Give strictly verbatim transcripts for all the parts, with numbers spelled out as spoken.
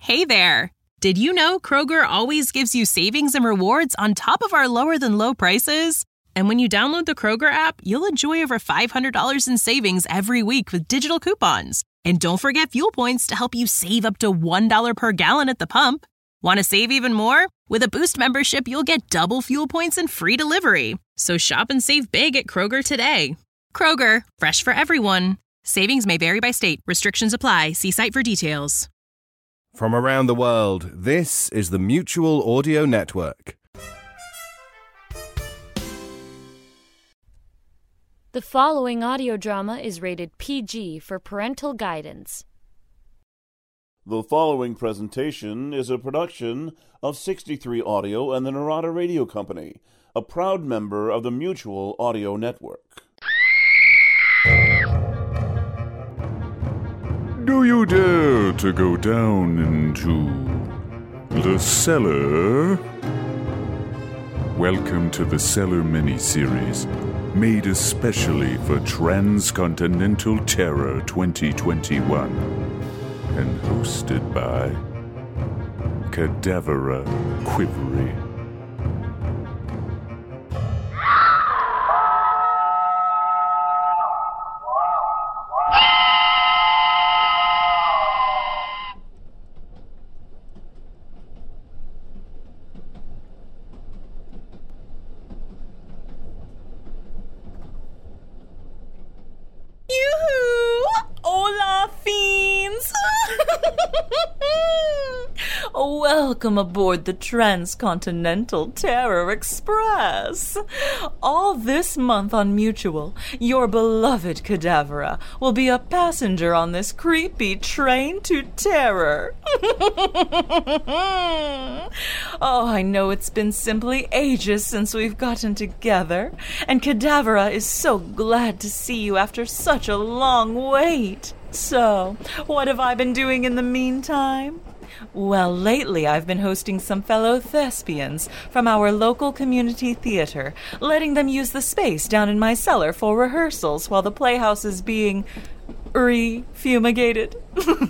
Hey there! Did you know Kroger always gives you savings and rewards on top of our lower-than-low prices? And when you download the Kroger app, you'll enjoy over five hundred dollars in savings every week with digital coupons. And don't forget fuel points to help you save up to one dollar per gallon at the pump. Want to save even more? With a Boost membership, you'll get double fuel points and free delivery. So shop and save big at Kroger today. Kroger, fresh for everyone. Savings may vary by state. Restrictions apply. See site for details. From around the world, this is the Mutual Audio Network. The following audio drama is rated P G for parental guidance. The following presentation is a production of sixty-three Audio and the Narada Radio Company, a proud member of the Mutual Audio Network. Do you dare to go down into the cellar? Welcome to the Cellar miniseries, made especially for Transcontinental Terror twenty twenty-one, and hosted by Cadavera Quivery. Welcome aboard the Transcontinental Terror Express. All this month on Mutual, your beloved Cadavera will be a passenger on this creepy train to terror. Oh, I know it's been simply ages since we've gotten together, and Cadavera is so glad to see you after such a long wait. So, what have I been doing in the meantime? Well, lately I've been hosting some fellow thespians from our local community theater, letting them use the space down in my cellar for rehearsals while the playhouse is being re-fumigated.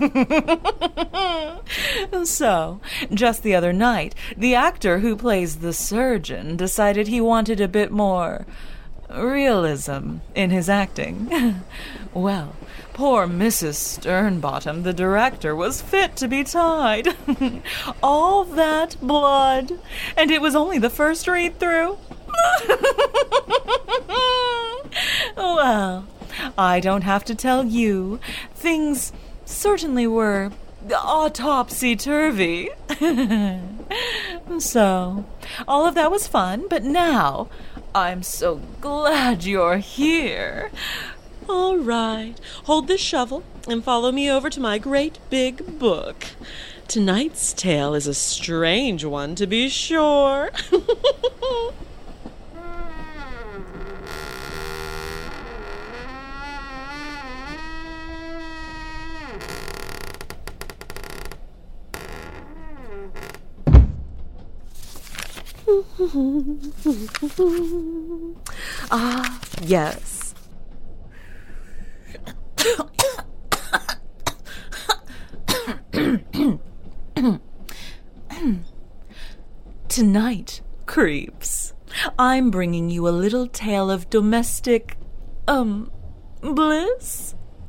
So, just the other night, the actor who plays the surgeon decided he wanted a bit more realism in his acting. Well, poor Missus Sternbottom, the director, was fit to be tied. All that blood, and it was only the first read-through. Well, I don't have to tell you. Things certainly were autopsy-turvy. So, all of that was fun, but now I'm so glad you're here. All right, hold this shovel and follow me over to my great big book. Tonight's tale is a strange one, to be sure. Ah, yes. Tonight, creeps, I'm bringing you a little tale of domestic, um, bliss.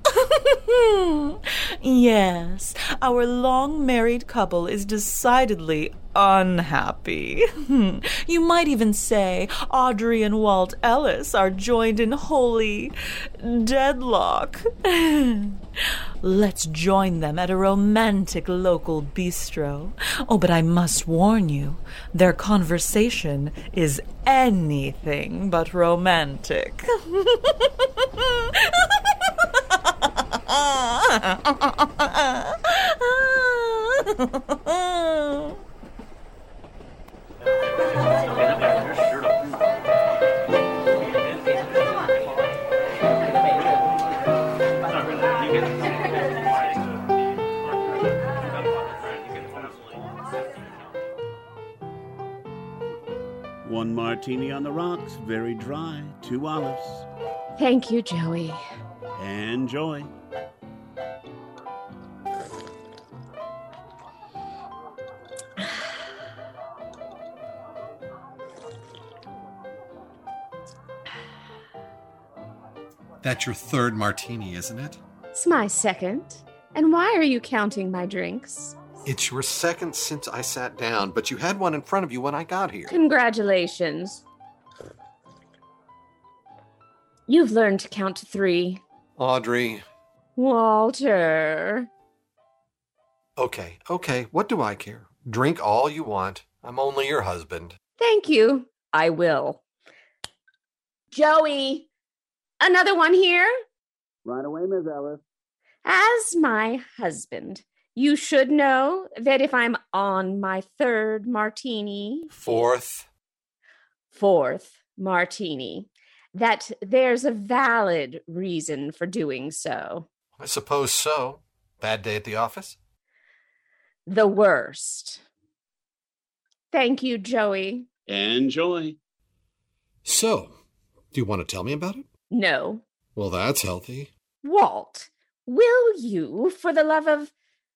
Yes, our long-married couple is decidedly unhappy. You might even say Audrey and Walt Ellis are joined in holy deadlock. Let's join them at a romantic local bistro. Oh, but I must warn you, their conversation is anything but romantic. One martini on the rocks, very dry, two olives. Thank you, Joey. Enjoy. That's your third martini, isn't it? It's my second. And why are you counting my drinks? It's your second since I sat down, but you had one in front of you when I got here. Congratulations. You've learned to count to three. Audrey. Walter. Okay, okay, what do I care? Drink all you want. I'm only your husband. Thank you. I will. Joey, another one here? Right away, Miss Ellis. As my husband, you should know that if I'm on my third martini... Fourth. Fourth martini, that there's a valid reason for doing so. I suppose so. Bad day at the office? The worst. Thank you, Joey. Enjoy. So, do you want to tell me about it? No. Well, that's healthy. Walt, will you, for the love of...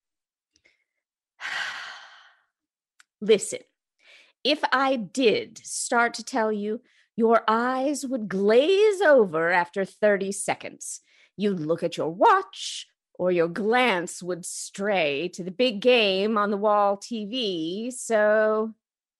Listen, if I did start to tell you, your eyes would glaze over after thirty seconds. You'd look at your watch, or your glance would stray to the big game on the wall T V, so...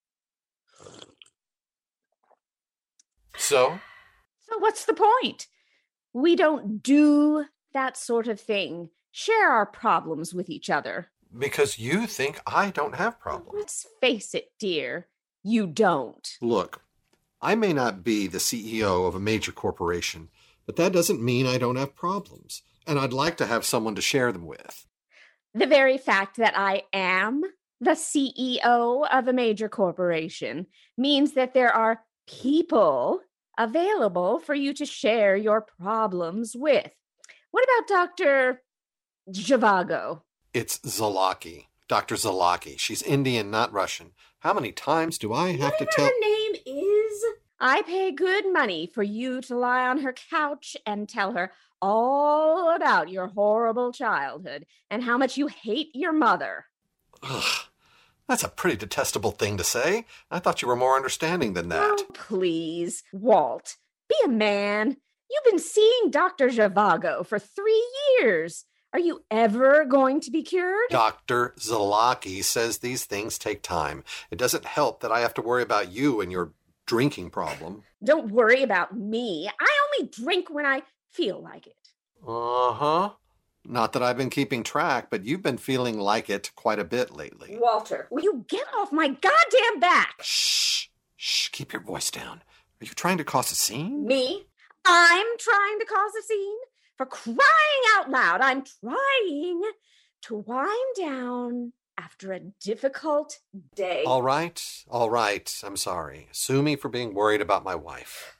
So? So what's the point? We don't do that sort of thing. Share our problems with each other. Because you think I don't have problems. Let's face it, dear. You don't. Look, I may not be the C E O of a major corporation, but that doesn't mean I don't have problems. And I'd like to have someone to share them with. The very fact that I am the C E O of a major corporation means that there are people available for you to share your problems with. What about Doctor Zhivago? It's Zalaki. Doctor Zalaki. She's Indian, not Russian. How many times do I have Whatever to tell... her name is, I pay good money for you to lie on her couch and tell her all about your horrible childhood and how much you hate your mother. Ugh, that's a pretty detestable thing to say. I thought you were more understanding than that. Oh, please, Walt, be a man. You've been seeing Doctor Zhivago for three years. Are you ever going to be cured? Doctor Zalaki says these things take time. It doesn't help that I have to worry about you and your drinking problem. Don't worry about me. I only drink when I feel like it. Uh-huh. Not that I've been keeping track, but you've been feeling like it quite a bit lately. Walter, will you get off my goddamn back? Shh. Shh. Keep your voice down. Are you trying to cause a scene? Me? I'm trying to cause a scene? For crying out loud, I'm trying to wind down after a difficult day. All right. All right. I'm sorry. Sue me for being worried about my wife.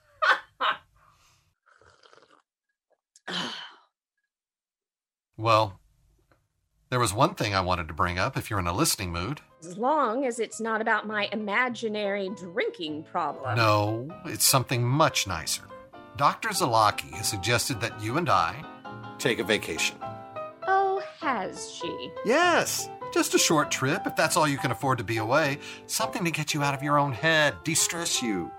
Well, there was one thing I wanted to bring up if you're in a listening mood. As long as it's not about my imaginary drinking problem. No, it's something much nicer. Doctor Zalaki has suggested that you and I take a vacation. Oh, has she? Yes, just a short trip, if that's all you can afford to be away. Something to get you out of your own head, de-stress you.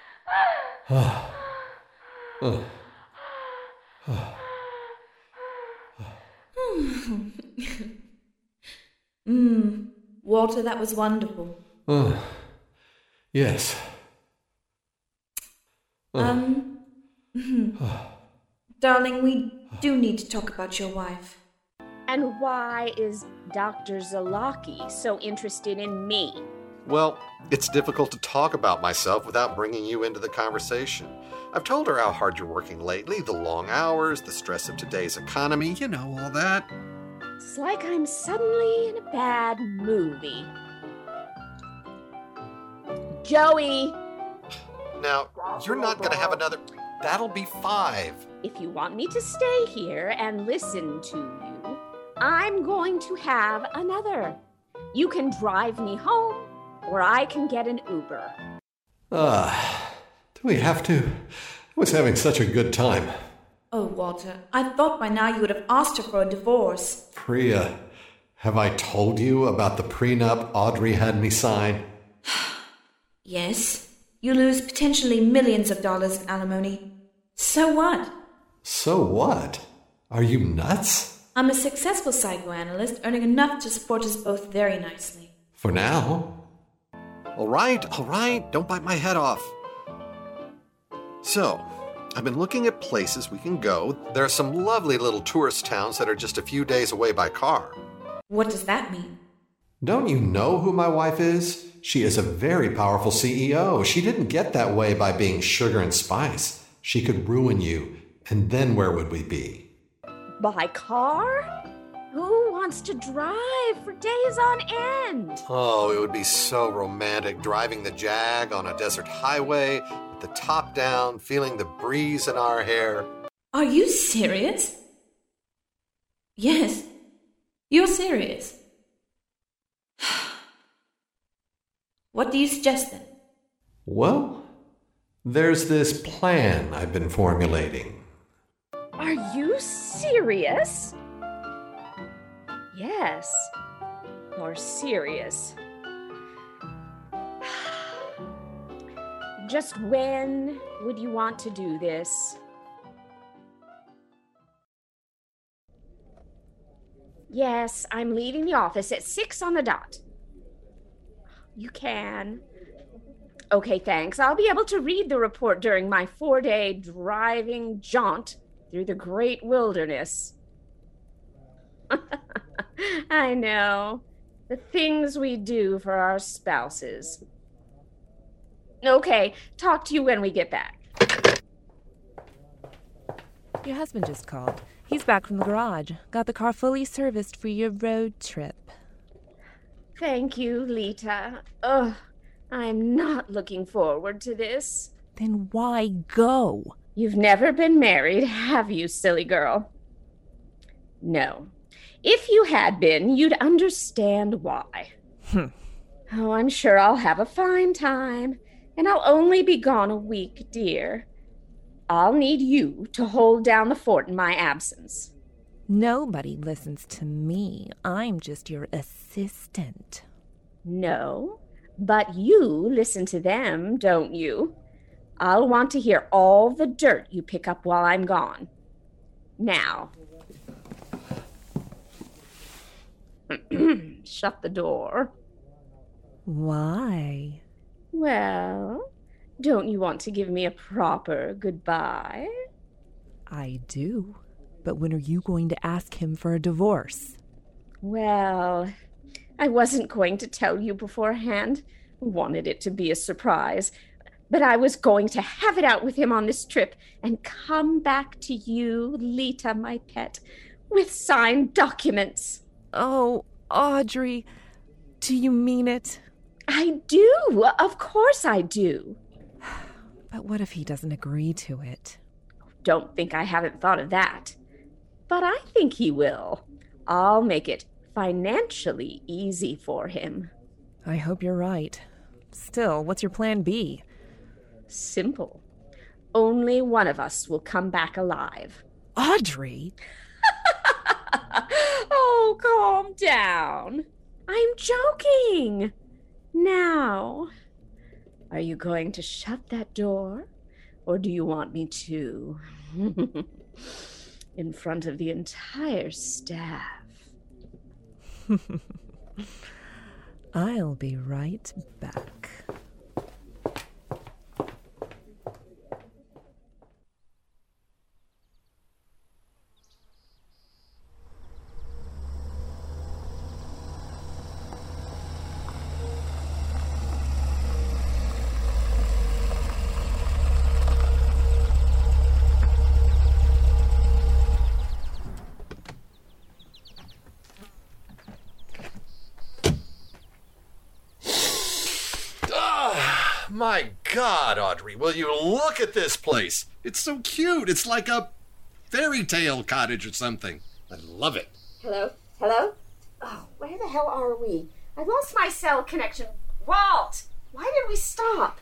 Hmm, Walter, that was wonderful. Oh, yes. Um... Darling, we do need to talk about your wife. And why is Doctor Zalaki so interested in me? Well, it's difficult to talk about myself without bringing you into the conversation. I've told her how hard you're working lately, the long hours, the stress of today's economy, you know, all that. It's like I'm suddenly in a bad movie. Joey! Now, you're not going to have another... That'll be five. If you want me to stay here and listen to you, I'm going to have another. You can drive me home, or I can get an Uber. Ah, uh, do we have to? I was having such a good time. Oh, Walter, I thought by now you would have asked her for a divorce. Priya, have I told you about the prenup Audrey had me sign? Yes. You lose potentially millions of dollars in alimony. So what? So what? Are you nuts? I'm a successful psychoanalyst, earning enough to support us both very nicely. For now. All right, all right, don't bite my head off. So, I've been looking at places we can go. There are some lovely little tourist towns that are just a few days away by car. What does that mean? Don't you know who my wife is? She is a very powerful C E O. She didn't get that way by being sugar and spice. She could ruin you, and then where would we be? By car? Who wants to drive for days on end? Oh, it would be so romantic driving the Jag on a desert highway with the top down, feeling the breeze in our hair. Are you serious? Yes, you're serious. What do you suggest then? Well, there's this plan I've been formulating. Are you serious? Yes, you're serious. Just when would you want to do this? Yes, I'm leaving the office at six on the dot. You can. Okay, thanks. I'll be able to read the report during my four-day driving jaunt through the great wilderness. I know. The things we do for our spouses. Okay, talk to you when we get back. Your husband just called. He's back from the garage. Got the car fully serviced for your road trip. Thank you, Lita. Ugh, I'm not looking forward to this. Then why go? You've never been married, have you, silly girl? No. If you had been, you'd understand why. Hmm. Oh, I'm sure I'll have a fine time, and I'll only be gone a week, dear. I'll need you to hold down the fort in my absence. Nobody listens to me. I'm just your assistant. No, but you listen to them, don't you? I'll want to hear all the dirt you pick up while I'm gone. Now. Shut the door. Why? Well, don't you want to give me a proper goodbye? I do. But when are you going to ask him for a divorce? Well, I wasn't going to tell you beforehand. Wanted it to be a surprise. But I was going to have it out with him on this trip and come back to you, Lita, my pet, with signed documents. Oh, Audrey, do you mean it? I do. Of course I do. But what if he doesn't agree to it? Don't think I haven't thought of that. But I think he will. I'll make it financially easy for him. I hope you're right. Still, what's your plan B? Simple. Only one of us will come back alive. Audrey! Oh, calm down. I'm joking. Now, are you going to shut that door? Or do you want me to? In front of the entire staff. I'll be right back. My God, Audrey, will you look at this place? It's so cute. It's like a fairy tale cottage or something. I love it. Hello? Hello? Oh, where the hell are we? I lost my cell connection. Walt! Why did we stop?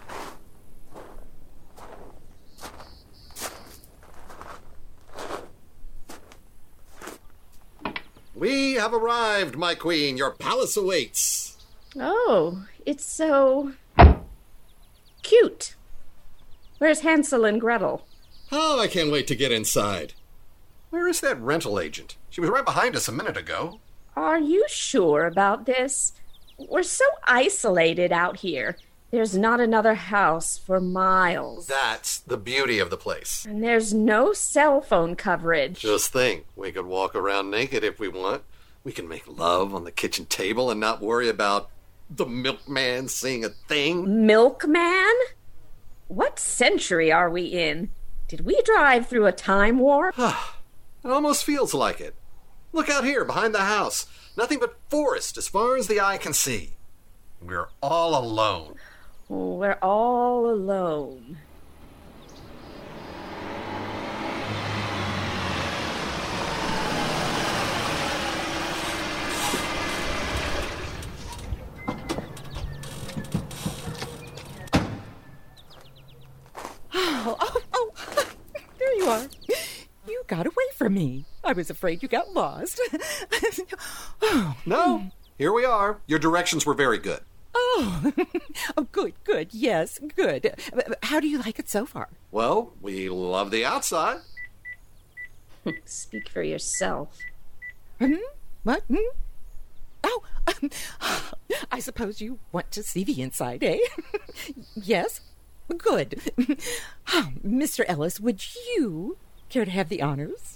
We have arrived, my queen. Your palace awaits. Oh, it's so... cute. Where's Hansel and Gretel? Oh, I can't wait to get inside. Where is that rental agent? She was right behind us a minute ago. Are you sure about this? We're so isolated out here. There's not another house for miles. That's the beauty of the place. And there's no cell phone coverage. Just think, we could walk around naked if we want. We can make love on the kitchen table and not worry about the milkman seeing a thing. Milkman? What century are we in? Did we drive through a time warp? It almost feels like it. Look out here, behind the house. Nothing but forest as far as the eye can see. We're all alone. Oh, we're all alone. Oh, oh, oh, there you are. You got away from me. I was afraid you got lost. Oh. No, here we are. Your directions were very good. Oh. Oh, good, good, yes, good. How do you like it so far? Well, we love the outside. Speak for yourself. Hmm? What? Hmm? Oh, um, I suppose you want to see the inside, eh? Yes? Good. Oh, Mister Ellis, would you care to have the honors?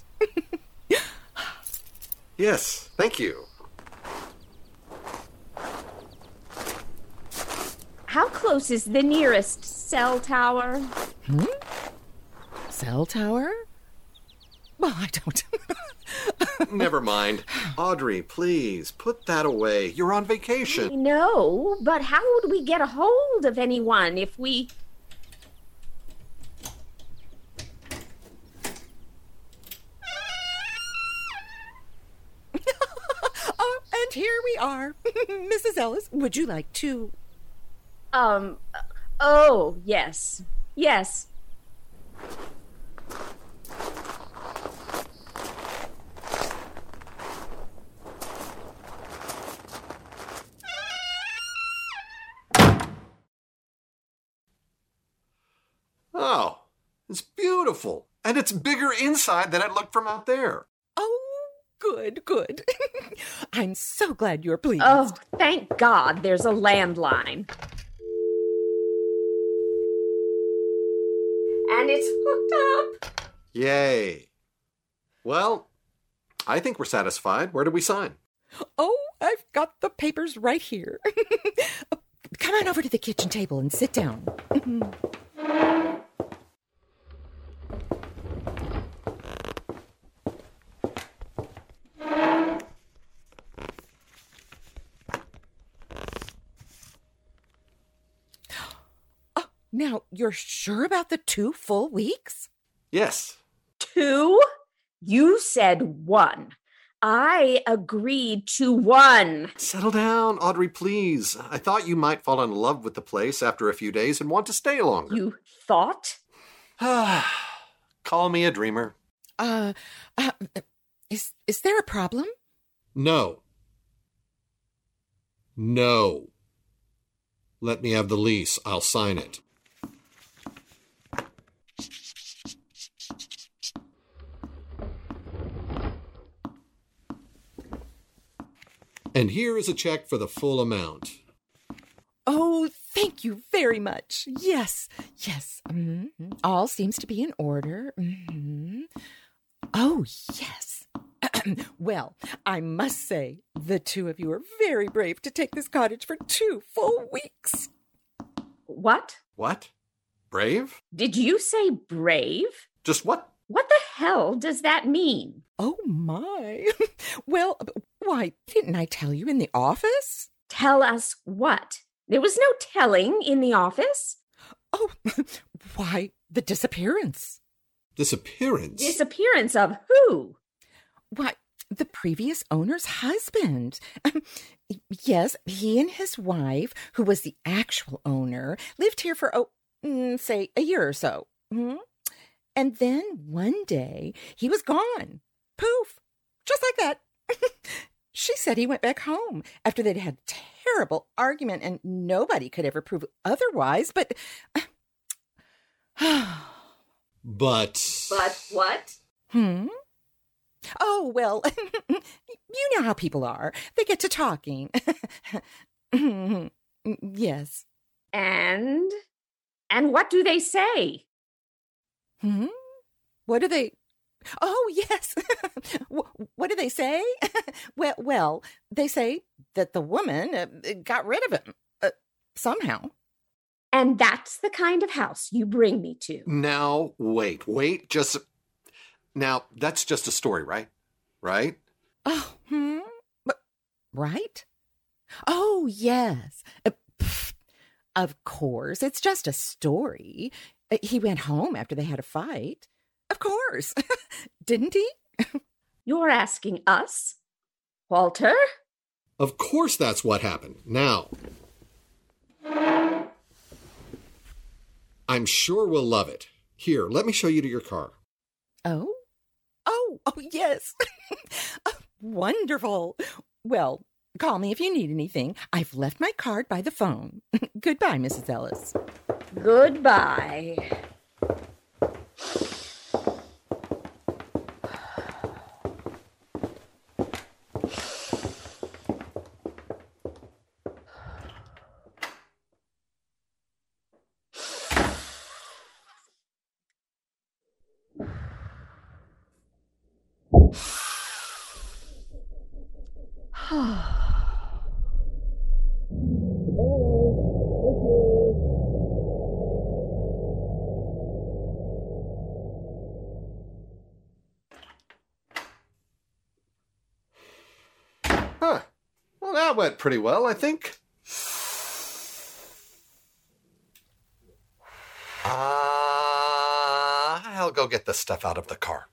Yes, thank you. How close is the nearest cell tower? Hmm? Cell tower? Well, I don't. Never mind. Audrey, please, put that away. You're on vacation. No, but how would we get a hold of anyone if we... Oh, and here we are. Missus Ellis, would you like to... Um, oh, yes. Yes. Oh, it's beautiful. And it's bigger inside than it looked from out there. Oh, good, good. I'm so glad you're pleased. Oh, thank God there's a landline. And it's hooked up. Yay. Well, I think we're satisfied. Where do we sign? Oh, I've got the papers right here. Come on over to the kitchen table and sit down. Now, you're sure about the two full weeks? Yes. Two? You said one. I agreed to one. Settle down, Audrey, please. I thought you might fall in love with the place after a few days and want to stay longer. You thought? Call me a dreamer. Uh, uh, is, is there a problem? No. No. Let me have the lease. I'll sign it. And here is a check for the full amount. Oh, thank you very much. Yes, yes. Mm-hmm. All seems to be in order. Mm-hmm. Oh, yes. Well, I must say, the two of you are very brave to take this cottage for two full weeks. What? What? Brave? Did you say brave? Just what? What the hell does that mean? Oh, my. Well, why, didn't I tell you in the office? Tell us what? There was no telling in the office. Oh, why, the disappearance. Disappearance? Disappearance of who? Why, the previous owner's husband. Yes, he and his wife, who was the actual owner, lived here for, oh, mm, say, a year or so. Hmm? And then one day, he was gone. Poof. Just like that. She said he went back home after they'd had a terrible argument, and nobody could ever prove otherwise, but... But... But what? Hmm? Oh, well, you know how people are. They get to talking. Yes. And? And what do they say? Hmm? What do they... Oh, yes. What do they say? well, well, they say that the woman uh, got rid of him, uh, somehow. And that's the kind of house you bring me to. Now, wait, wait, just... Now, that's just a story, right? Right? Oh, hmm? But, right? Oh, yes. Uh, pff, of course, it's just a story. Uh, he went home after they had a fight. Of course. Didn't he? You're asking us? Walter? Of course that's what happened. Now, I'm sure we'll love it. Here, let me show you to your car. Oh? Oh, oh, yes. Wonderful. Well, call me if you need anything. I've left my card by the phone. Goodbye, Missus Ellis. Goodbye. Huh. Well, that went pretty well, I think. Uh, I'll go get this stuff out of the car.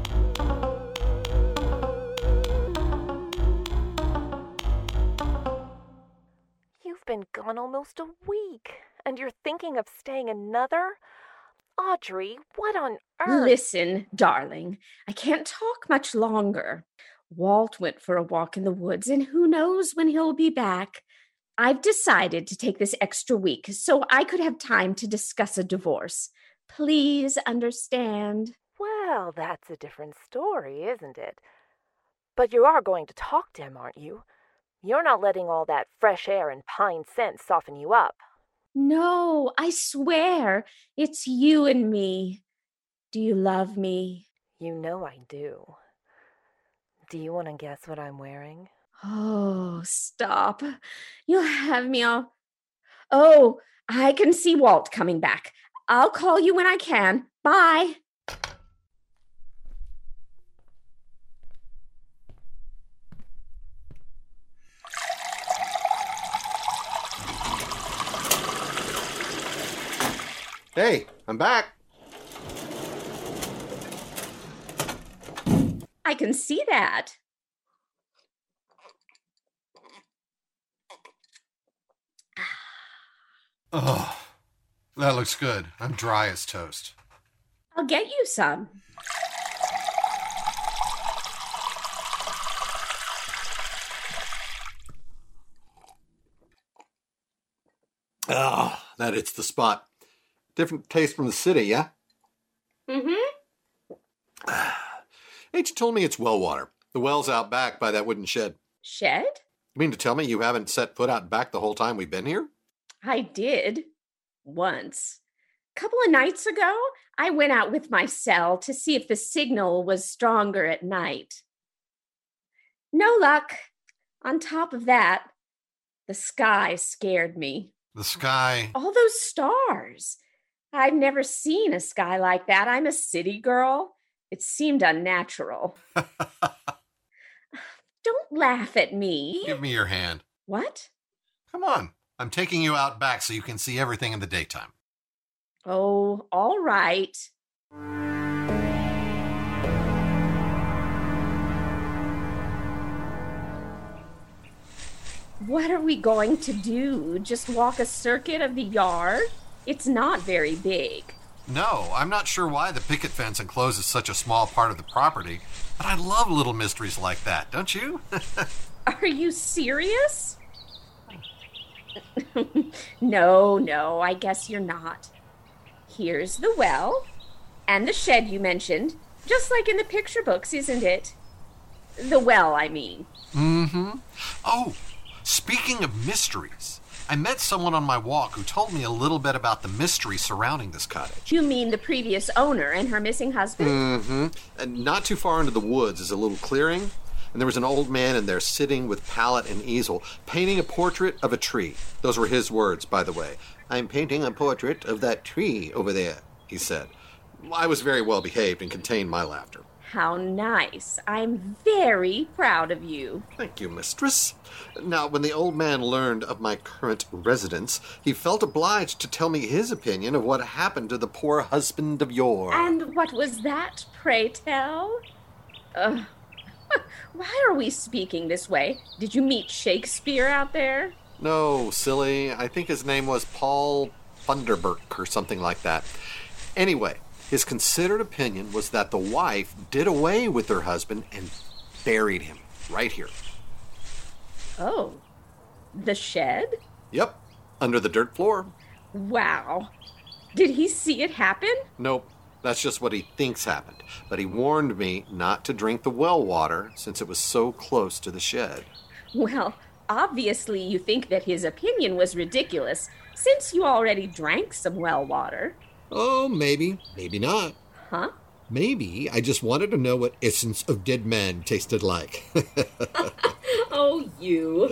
You've been gone almost a week, and you're thinking of staying another? Audrey, what on earth? Listen, darling, I can't talk much longer. Walt went for a walk in the woods, and who knows when he'll be back. I've decided to take this extra week so I could have time to discuss a divorce. Please understand. Well, that's a different story, isn't it? But you are going to talk to him, aren't you? You're not letting all that fresh air and pine scent soften you up. No, I swear, it's you and me. Do you love me? You know I do. Do you want to guess what I'm wearing? Oh, stop. You'll have me all... Oh, I can see Walt coming back. I'll call you when I can. Bye. Hey, I'm back. I can see that. Oh, that looks good. I'm dry as toast. I'll get you some. Ah, that hits the spot. Different taste from the city, yeah? Mm-hmm. Ain't you told me it's well water? The well's out back by that wooden shed. Shed? You mean to tell me you haven't set foot out back the whole time we've been here? I did. Once. A couple of nights ago, I went out with my cell to see if the signal was stronger at night. No luck. On top of that, the sky scared me. The sky? All those stars. I've never seen a sky like that. I'm a city girl. It seemed unnatural. Don't laugh at me. Give me your hand. What? Come on. I'm taking you out back so you can see everything in the daytime. Oh, all right. What are we going to do? Just walk a circuit of the yard? It's not very big. No, I'm not sure why the picket fence encloses such a small part of the property, but I love little mysteries like that, don't you? Are you serious? No, no, I guess you're not. Here's the well, And the shed you mentioned, just like in the picture books, isn't it? The well, I mean. Mm-hmm. Oh, speaking of mysteries, I met someone on my walk who told me a little bit about the mystery surrounding this cottage. You mean the previous owner and her missing husband? Mm-hmm. And not too far into the woods is a little clearing, and there was an old man in there sitting with palette and easel, painting a portrait of a tree. Those were his words, by the way. "I'm painting a portrait of that tree over there," he said. I was very well behaved and contained my laughter. How nice. I'm very proud of you. Thank you, mistress. Now, when the old man learned of my current residence, he felt obliged to tell me his opinion of what happened to the poor husband of yore. And what was that, pray tell? Uh, why are we speaking this way? Did you meet Shakespeare out there? No, silly. I think his name was Paul Funderburk or something like that. Anyway, his considered opinion was that the wife did away with her husband and buried him right here. Oh, the shed? Yep, under the dirt floor. Wow. Did he see it happen? Nope, that's just what he thinks happened. But he warned me not to drink the well water since it was so close to the shed. Well, obviously you think that his opinion was ridiculous since you already drank some well water. Oh, maybe, maybe not. Huh? Maybe I just wanted to know what essence of dead man tasted like. Oh, you.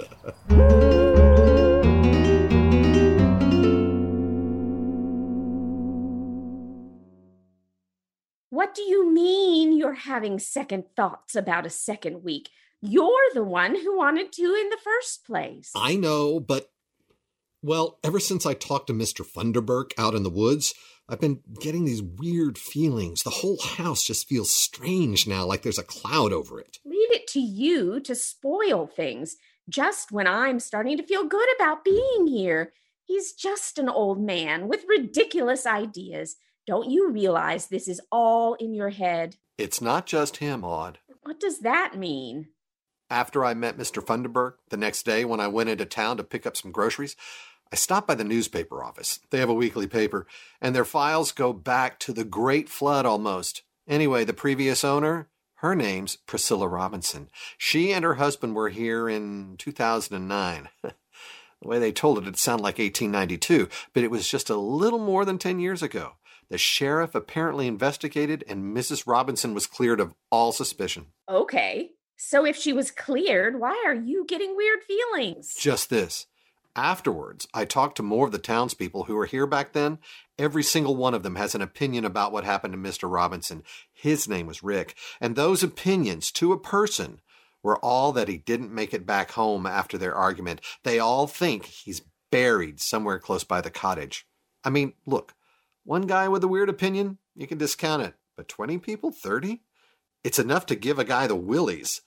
What do you mean you're having second thoughts about a second week? You're the one who wanted to in the first place. I know, but, well, ever since I talked to Mister Funderburk out in the woods, I've been getting these weird feelings. The whole house just feels strange now, like there's a cloud over it. Leave it to you to spoil things, just when I'm starting to feel good about being here. He's just an old man with ridiculous ideas. Don't you realize this is all in your head? It's not just him, Aude. What does that mean? After I met Mister Funderburk, the next day when I went into town to pick up some groceries, I stopped by the newspaper office. They have a weekly paper, and their files go back to the Great Flood almost. Anyway, the previous owner, her name's Priscilla Robinson. She and her husband were here in two thousand nine. The way they told it, it sounded like eighteen ninety-two, but it was just a little more than ten years ago. The sheriff apparently investigated, and Missus Robinson was cleared of all suspicion. Okay, so if she was cleared, why are you getting weird feelings? Just this. Afterwards, I talked to more of the townspeople who were here back then. Every single one of them has an opinion about what happened to Mister Robinson. His name was Rick, and those opinions, to a person, were all that he didn't make it back home after their argument. They all think he's buried somewhere close by the cottage. I mean, look, one guy with a weird opinion, you can discount it, but twenty people, thirty? It's enough to give a guy the willies.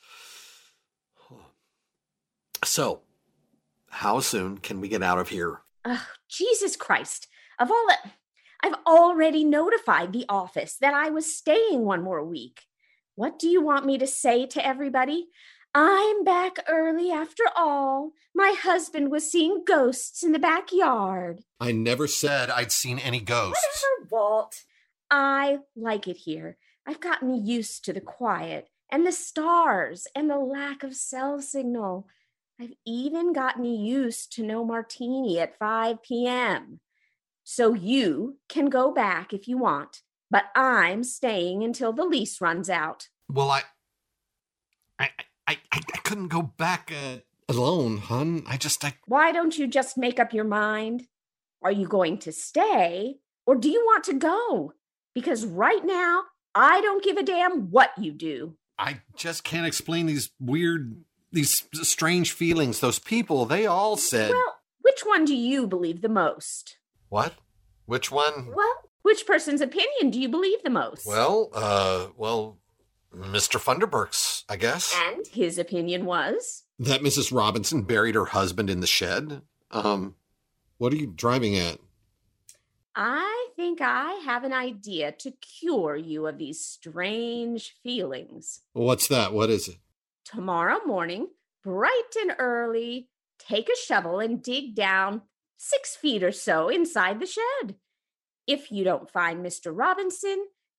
So, how soon can we get out of here? Oh, Jesus Christ. Of all that, I've already notified the office that I was staying one more week. What do you want me to say to everybody? I'm back early after all. My husband was seeing ghosts in the backyard. I never said I'd seen any ghosts. Whatever, Walt. I like it here. I've gotten used to the quiet and the stars and the lack of cell signal. I've even gotten used to no martini at five p.m. So you can go back if you want, but I'm staying until the lease runs out. Well, I... I, I, I, I couldn't go back uh, alone, hon. I just... I... Why don't you just make up your mind? Are you going to stay, or do you want to go? Because right now, I don't give a damn what you do. I just can't explain these weird... These strange feelings, those people, they all said... Well, which one do you believe the most? What? Which one? Well, which person's opinion do you believe the most? Well, uh, well, Mister Funderburk's, I guess. And his opinion was? That Missus Robinson buried her husband in the shed. Um, what are you driving at? I think I have an idea to cure you of these strange feelings. What's that? What is it? Tomorrow morning, bright and early, take a shovel and dig down six feet or so inside the shed. If you don't find Mister Robinson,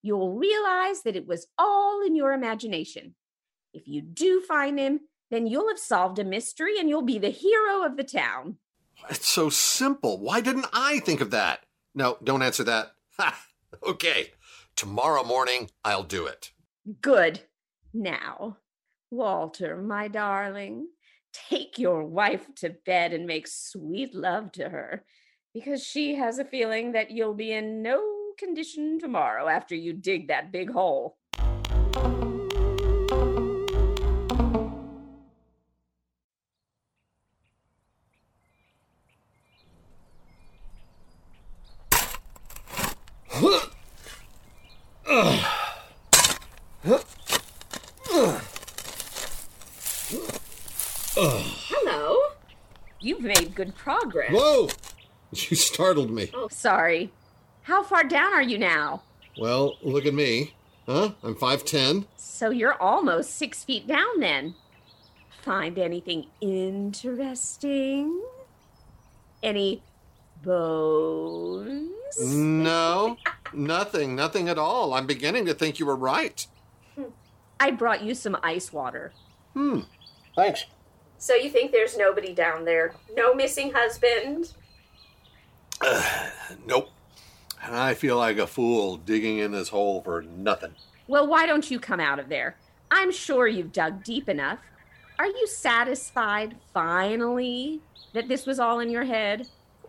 you'll realize that it was all in your imagination. If you do find him, then you'll have solved a mystery and you'll be the hero of the town. It's so simple. Why didn't I think of that? No, don't answer that. Ha! Okay. Tomorrow morning, I'll do it. Good. Now, Walter, my darling, take your wife to bed and make sweet love to her, because she has a feeling that you'll be in no condition tomorrow after you dig that big hole. Hello. You've made good progress. Whoa! You startled me. Oh, sorry. How far down are you now? Well, look at me. Huh? I'm five ten. So you're almost six feet down then. Find anything interesting? Any bones? No, nothing. Nothing at all. I'm beginning to think you were right. I brought you some ice water. Hmm. Thanks. So you think there's nobody down there? No missing husband? Uh, nope. I feel like a fool digging in this hole for nothing. Well, why don't you come out of there? I'm sure you've dug deep enough. Are you satisfied, finally, that this was all in your head?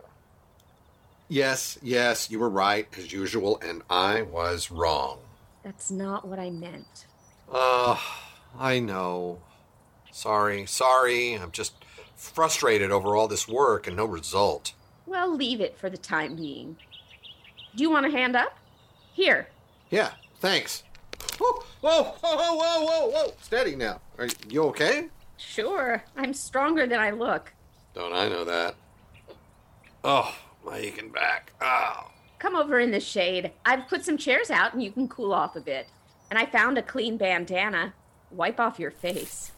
Yes, yes, you were right, as usual, and I was wrong. That's not what I meant. Uh, I know. Sorry, sorry. I'm just frustrated over all this work and no result. Well, leave it for the time being. Do you want a hand up? Here. Yeah, thanks. Whoa, whoa, whoa, whoa, whoa, whoa. Steady now. Are you okay? Sure. I'm stronger than I look. Don't I know that? Oh, my aching back. Oh. Come over in the shade. I've put some chairs out and you can cool off a bit. And I found a clean bandana. Wipe off your face.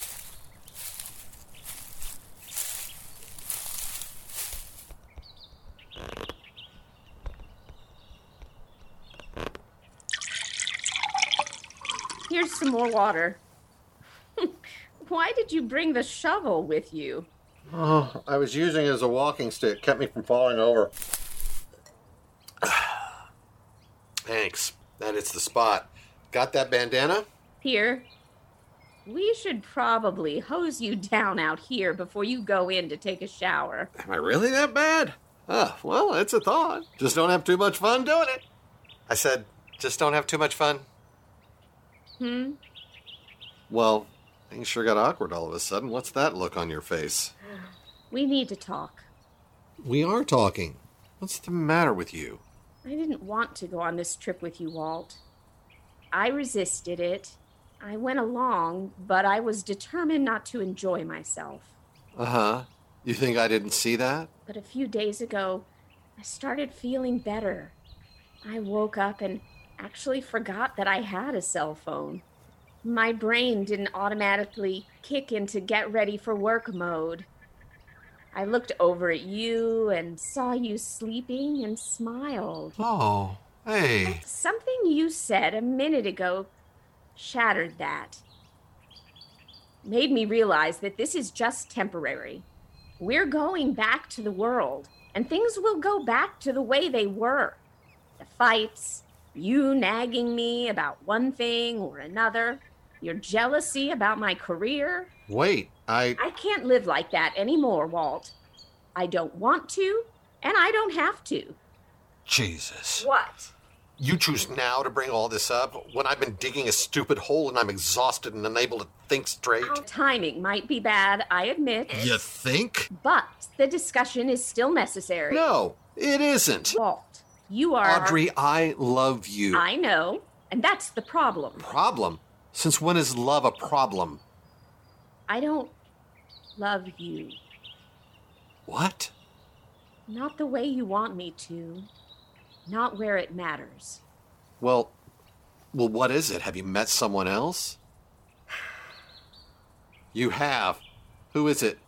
Here's some more water. Why did you bring the shovel with you? Oh, I was using it as a walking stick. Kept me from falling over. Thanks. That is the spot. Got that bandana? Here. We should probably hose you down out here before you go in to take a shower. Am I really that bad? Ah, well, it's a thought. Just don't have too much fun doing it. I said, just don't have too much fun. Hmm? Well, things sure got awkward all of a sudden. What's that look on your face? We need to talk. We are talking. What's the matter with you? I didn't want to go on this trip with you, Walt. I resisted it. I went along, but I was determined not to enjoy myself. Uh-huh. You think I didn't see that? But a few days ago, I started feeling better. I woke up and actually forgot that I had a cell phone. My brain didn't automatically kick into get ready for work mode. I looked over at you and saw you sleeping and smiled. Oh, hey. Something you said a minute ago shattered that. Made me realize that this is just temporary. We're going back to the world, and things will go back to the way they were. The fights, you nagging me about one thing or another, your jealousy about my career. Wait, I... I can't live like that anymore, Walt. I don't want to, and I don't have to. Jesus. What? You choose now to bring all this up when I've been digging a stupid hole and I'm exhausted and unable to think straight? Our timing might be bad, I admit. You think? But the discussion is still necessary. No, it isn't. Walt, you are... Audrey, I love you. I know, and that's the problem. Problem? Since when is love a problem? I don't love you. What? Not the way you want me to. Not where it matters. Well, well, what is it? Have you met someone else? You have. Who is it?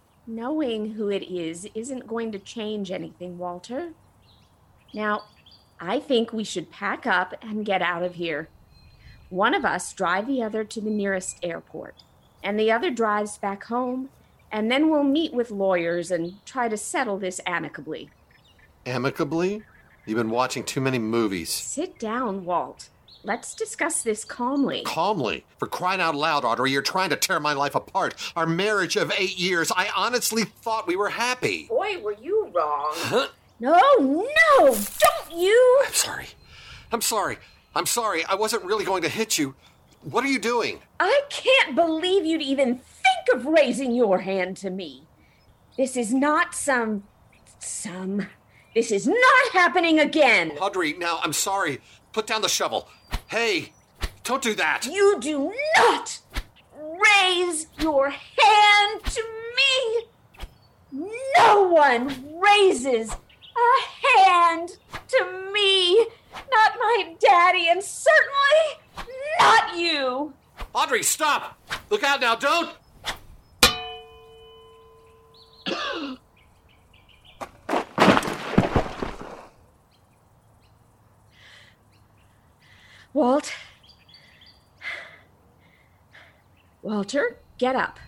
Knowing who it is isn't going to change anything, Walter. Now, I think we should pack up and get out of here. One of us drive the other to the nearest airport, and the other drives back home, and then we'll meet with lawyers and try to settle this amicably. Amicably? You've been watching too many movies. Sit down, Walt. Let's discuss this calmly. Calmly? For crying out loud, Audrey, you're trying to tear my life apart. Our marriage of eight years, I honestly thought we were happy. Boy, were you wrong. Huh? No, no, don't you! I'm sorry. I'm sorry. I'm sorry. I wasn't really going to hit you. What are you doing? I can't believe you'd even think of raising your hand to me. This is not some... some... This is not happening again. Audrey, now, I'm sorry. Put down the shovel. Hey, don't do that. You do not raise your hand to me. No one raises a hand to me. Not my daddy, and certainly not you. Audrey, stop. Look out now, don't. Walt. Walter, get up.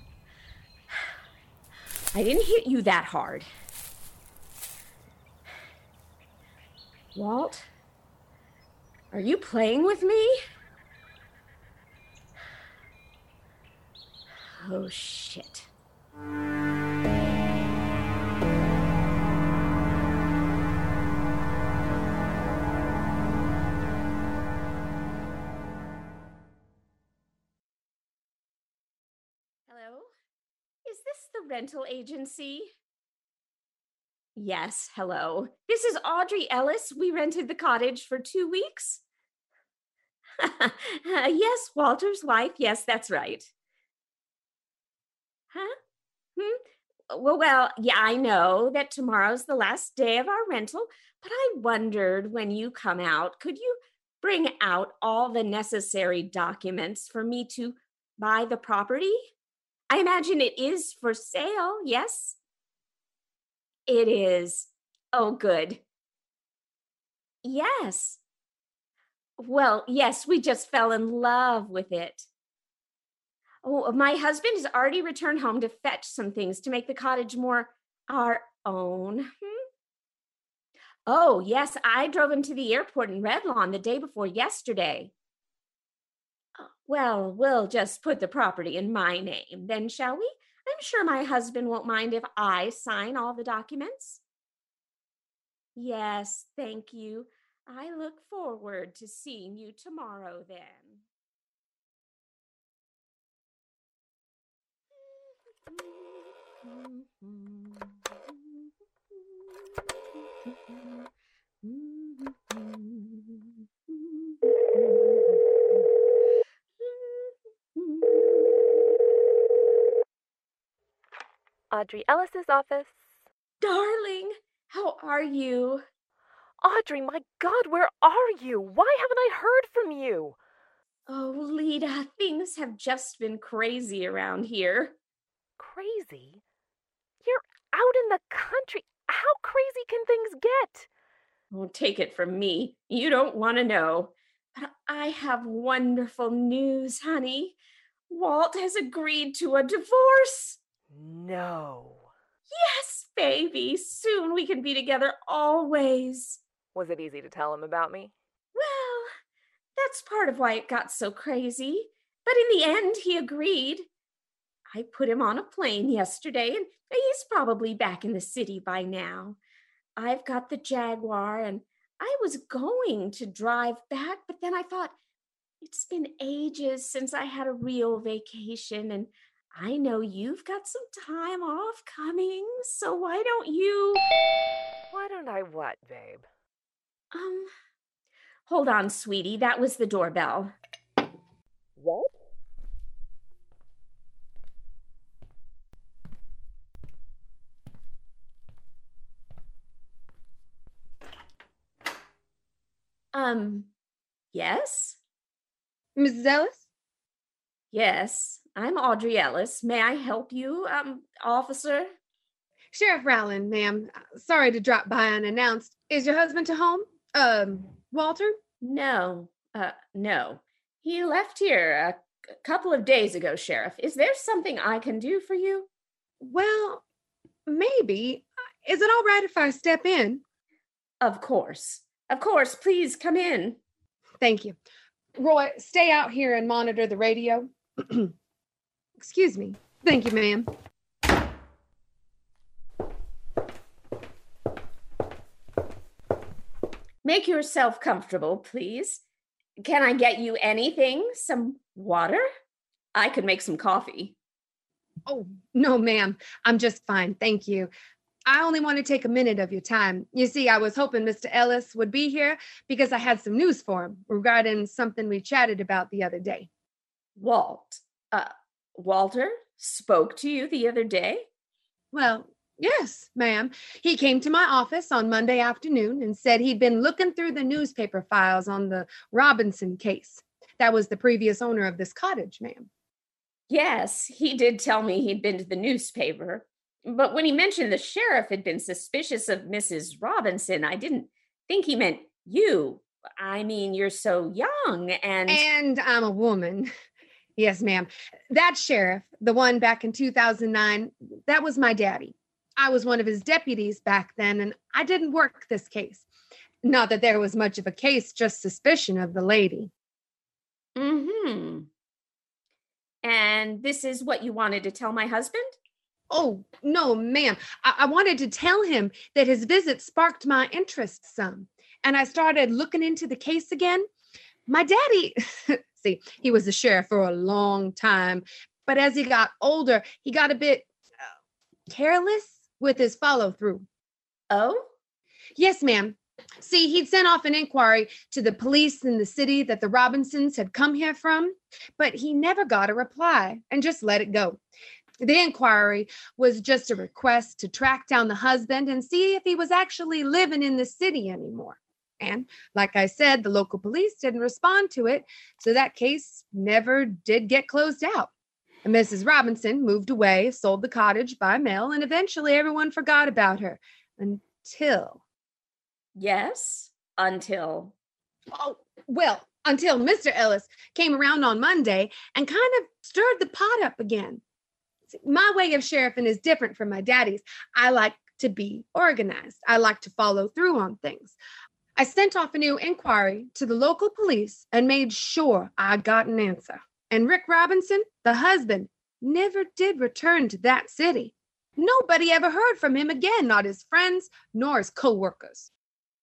I didn't hit you that hard. Walt, are you playing with me? Oh, shit. Hello? Is this the rental agency? Yes, hello. This is Audrey Ellis. We rented the cottage for two weeks. uh, yes, Walter's wife. Yes, that's right. Huh? Hmm? Well, well, yeah, I know that tomorrow's the last day of our rental, but I wondered when you come out, could you bring out all the necessary documents for me to buy the property? I imagine it is for sale, yes? It is. Oh, good. Yes. Well, yes, we just fell in love with it. Oh, my husband has already returned home to fetch some things to make the cottage more our own. Hmm? Oh, yes, I drove him to the airport in Redlawn the day before yesterday. Well, we'll just put the property in my name, then, shall we? I'm sure my husband won't mind if I sign all the documents. Yes, thank you. I look forward to seeing you tomorrow, then. Audrey Ellis's office. Darling, how are you? Audrey, my God, where are you? Why haven't I heard from you? Oh, Lita, things have just been crazy around here. Crazy? You're out in the country. How crazy can things get? Oh, take it from me. You don't want to know. But I have wonderful news, honey. Walt has agreed to a divorce. No. Yes, baby. Soon we can be together always. Was it easy to tell him about me? Well, that's part of why it got so crazy. But in the end, he agreed. I put him on a plane yesterday, and he's probably back in the city by now. I've got the Jaguar, and I was going to drive back, but then I thought, it's been ages since I had a real vacation, and I know you've got some time off coming, so why don't you... Why don't I what, babe? Um, hold on, sweetie. That was the doorbell. What? Um, yes? Missus Ellis? Yes, I'm Audrey Ellis. May I help you, um, officer? Sheriff Rowland, ma'am. Sorry to drop by unannounced. Is your husband to home? Um, Walter? No, uh, no. He left here a c- couple of days ago, Sheriff. Is there something I can do for you? Well, maybe. Is it all right if I step in? Of course. Of course. Please come in. Thank you. Roy, stay out here and monitor the radio. Excuse me. Thank you, ma'am. Make yourself comfortable, please. Can I get you anything? Some water? I could make some coffee. Oh, no, ma'am. I'm just fine. Thank you. I only want to take a minute of your time. You see, I was hoping Mister Ellis would be here because I had some news for him regarding something we chatted about the other day. Walt, uh, Walter spoke to you the other day? Well, yes, ma'am. He came to my office on Monday afternoon and said he'd been looking through the newspaper files on the Robinson case. That was the previous owner of this cottage, ma'am. Yes, he did tell me he'd been to the newspaper. But when he mentioned the sheriff had been suspicious of Missus Robinson, I didn't think he meant you. I mean, you're so young and... And I'm a woman. Yes, ma'am. That sheriff, the one back in two thousand nine, that was my daddy. I was one of his deputies back then, and I didn't work this case. Not that there was much of a case, just suspicion of the lady. Mm-hmm. And this is what you wanted to tell my husband? Oh, no, ma'am. I-, I wanted to tell him that his visit sparked my interest some, and I started looking into the case again. My daddy, see, he was a sheriff for a long time, but as he got older, he got a bit uh, careless with his follow-through. Oh? Yes, ma'am. See, he'd sent off an inquiry to the police in the city that the Robinsons had come here from, but he never got a reply and just let it go. The inquiry was just a request to track down the husband and see if he was actually living in the city anymore. And like I said, the local police didn't respond to it, so that case never did get closed out. And Missus Robinson moved away, sold the cottage by mail, and eventually everyone forgot about her until... Yes, until... Oh, well, until Mister Ellis came around on Monday and kind of stirred the pot up again. See, my way of sheriffing is different from my daddy's. I like to be organized. I like to follow through on things. I sent off a new inquiry to the local police and made sure I got an answer. And Rick Robinson, the husband, never did return to that city. Nobody ever heard from him again, not his friends nor his co-workers.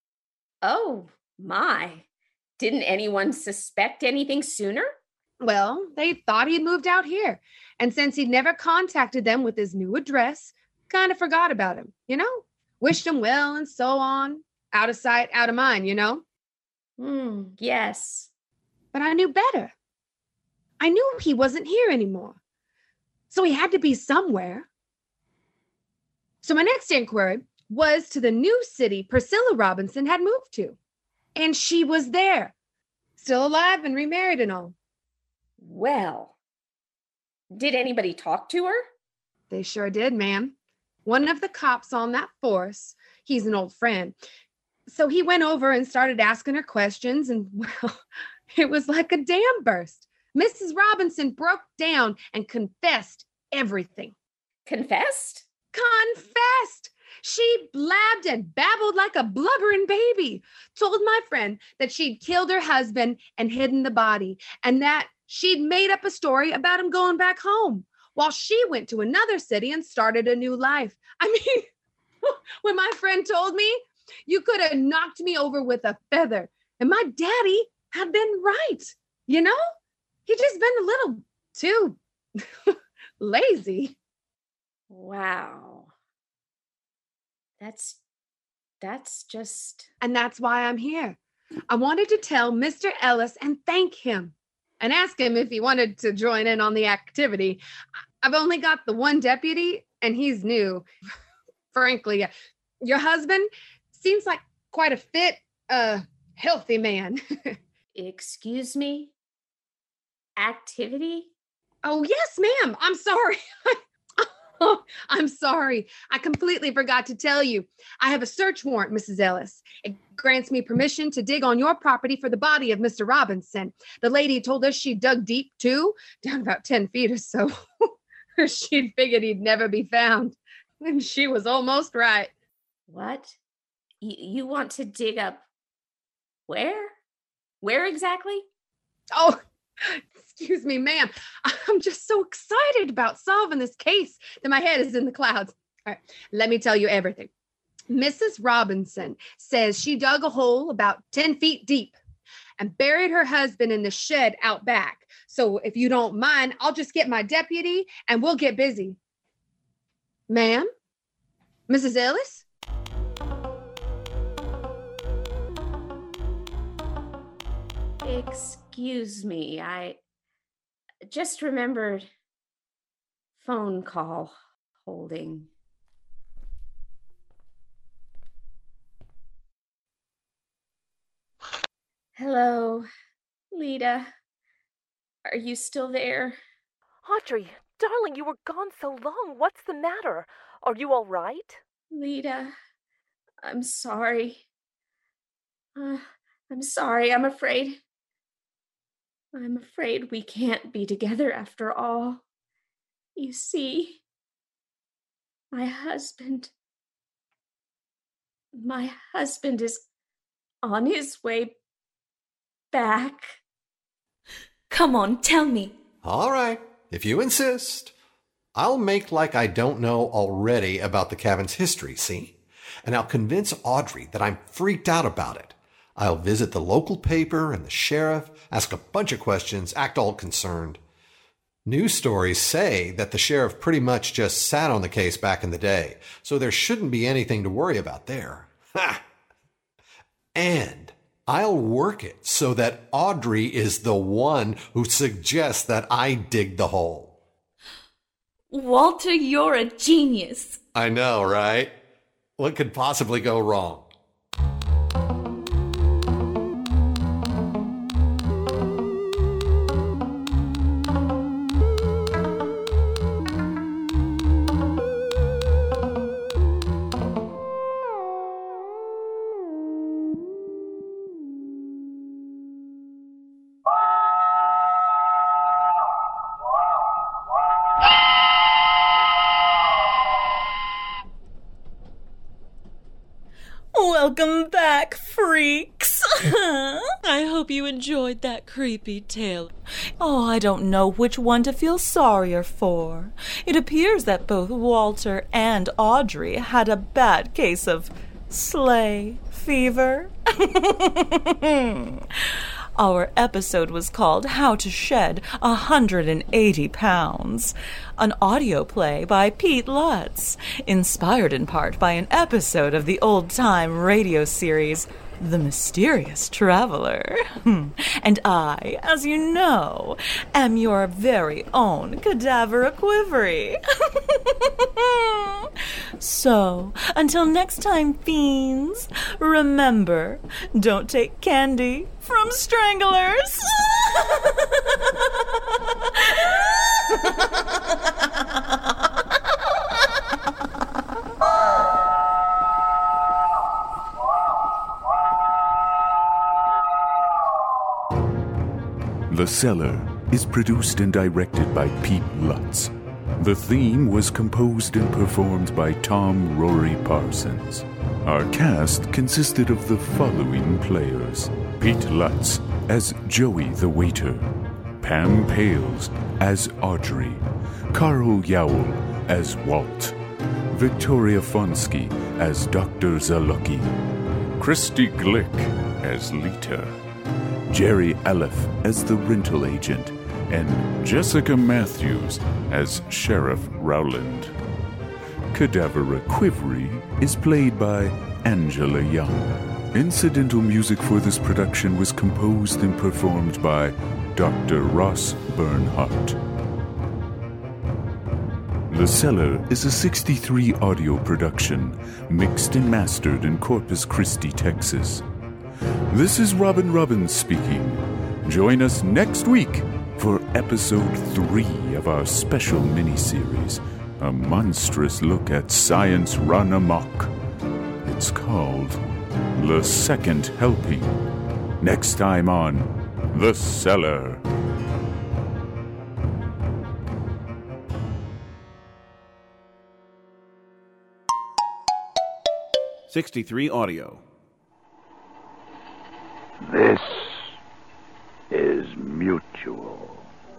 Oh, my. Didn't anyone suspect anything sooner? Well, they thought he'd moved out here. And since he'd never contacted them with his new address, kind of forgot about him, you know? Wished him well and so on. Out of sight, out of mind, you know? Hmm, yes. But I knew better. I knew he wasn't here anymore. So he had to be somewhere. So my next inquiry was to the new city Priscilla Robinson had moved to. And she was there, still alive and remarried and all. Well, did anybody talk to her? They sure did, ma'am. One of the cops on that force, he's an old friend. So he went over and started asking her questions, and well, it was like a dam burst. Missus Robinson broke down and confessed everything. Confessed? Confessed! She blabbed and babbled like a blubbering baby, told my friend that she'd killed her husband and hidden the body, and that she'd made up a story about him going back home, while she went to another city and started a new life. I mean, when my friend told me, you could have knocked me over with a feather, and my daddy had been right, you know? He'd just been a little too lazy. Wow. That's, that's just... And that's why I'm here. I wanted to tell Mister Ellis and thank him and ask him if he wanted to join in on the activity. I've only got the one deputy and he's new. Frankly, your husband seems like quite a fit, uh, healthy man. Excuse me? Activity? Oh, yes, ma'am. I'm sorry. Oh, I'm sorry. I completely forgot to tell you. I have a search warrant, Missus Ellis. It grants me permission to dig on your property for the body of Mister Robinson. The lady told us she dug deep, too, down about ten feet or so. She'd figured he'd never be found. And she was almost right. What? You, you want to dig up where? Where exactly? Oh, excuse me, ma'am. I'm just so excited about solving this case that my head is in the clouds. All right, let me tell you everything. Missus Robinson says she dug a hole about ten feet deep and buried her husband in the shed out back. So if you don't mind, I'll just get my deputy and we'll get busy. Ma'am? Missus Ellis? Excuse me, I just remembered phone call holding. Hello, Lita. Are you still there? Audrey, darling, you were gone so long. What's the matter? Are you all right? Lita, I'm sorry. Uh, I'm sorry, I'm afraid. I'm afraid we can't be together after all. You see, my husband, my husband is on his way back. Come on, tell me. All right, if you insist. I'll make like I don't know already about the cabin's history, see? And I'll convince Audrey that I'm freaked out about it. I'll visit the local paper and the sheriff, ask a bunch of questions, act all concerned. News stories say that the sheriff pretty much just sat on the case back in the day, so there shouldn't be anything to worry about there. Ha! And I'll work it so that Audrey is the one who suggests that I dig the hole. Walter, you're a genius. I know, right? What could possibly go wrong? Welcome back, freaks. I hope you enjoyed that creepy tale. Oh, I don't know which one to feel sorrier for. It appears that both Walter and Audrey had a bad case of sleigh fever. Our episode was called How to Shed one hundred eighty pounds, an audio play by Pete Lutz, inspired in part by an episode of the old-time radio series The Mysterious Traveler. And I, as you know, am your very own Cadaver Quivery. So, until next time, fiends, remember, don't take candy from stranglers. The Cellar is produced and directed by Pete Lutz. The theme was composed and performed by Tom Rory Parsons. Our cast consisted of the following players: Pete Lutz as Joey the waiter, Pam Pales as Audrey, Carl Yowell as Walt, Victoria Fonsky as Doctor Zalucky, Christy Glick as Lita, Jerry Aleph as the rental agent, and Jessica Matthews as Sheriff Rowland. Cadaver Quivery is played by Angela Young. Incidental music for this production was composed and performed by Doctor Ross Bernhardt. The Cellar is a sixty-three audio production, mixed and mastered in Corpus Christi, Texas. This is Robin Robbins speaking. Join us next week for episode three of our special miniseries, a monstrous look at science run amok. It's called The Second Helping. Next time on The Cellar. sixty-three Audio. This is Mutual.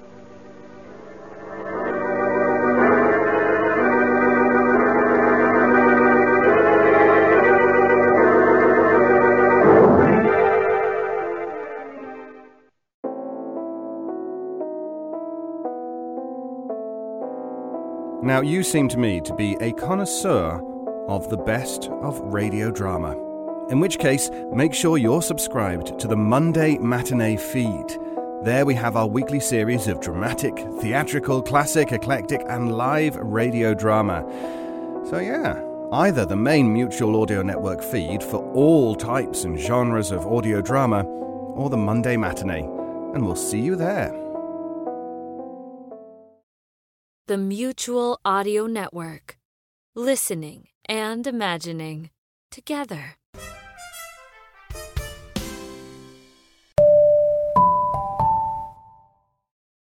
Now, you seem to me to be a connoisseur of the best of radio drama. In which case, make sure you're subscribed to the Monday Matinee feed. There we have our weekly series of dramatic, theatrical, classic, eclectic, and live radio drama. So yeah, either the main Mutual Audio Network feed for all types and genres of audio drama, or the Monday Matinee. And we'll see you there. The Mutual Audio Network. Listening and imagining together.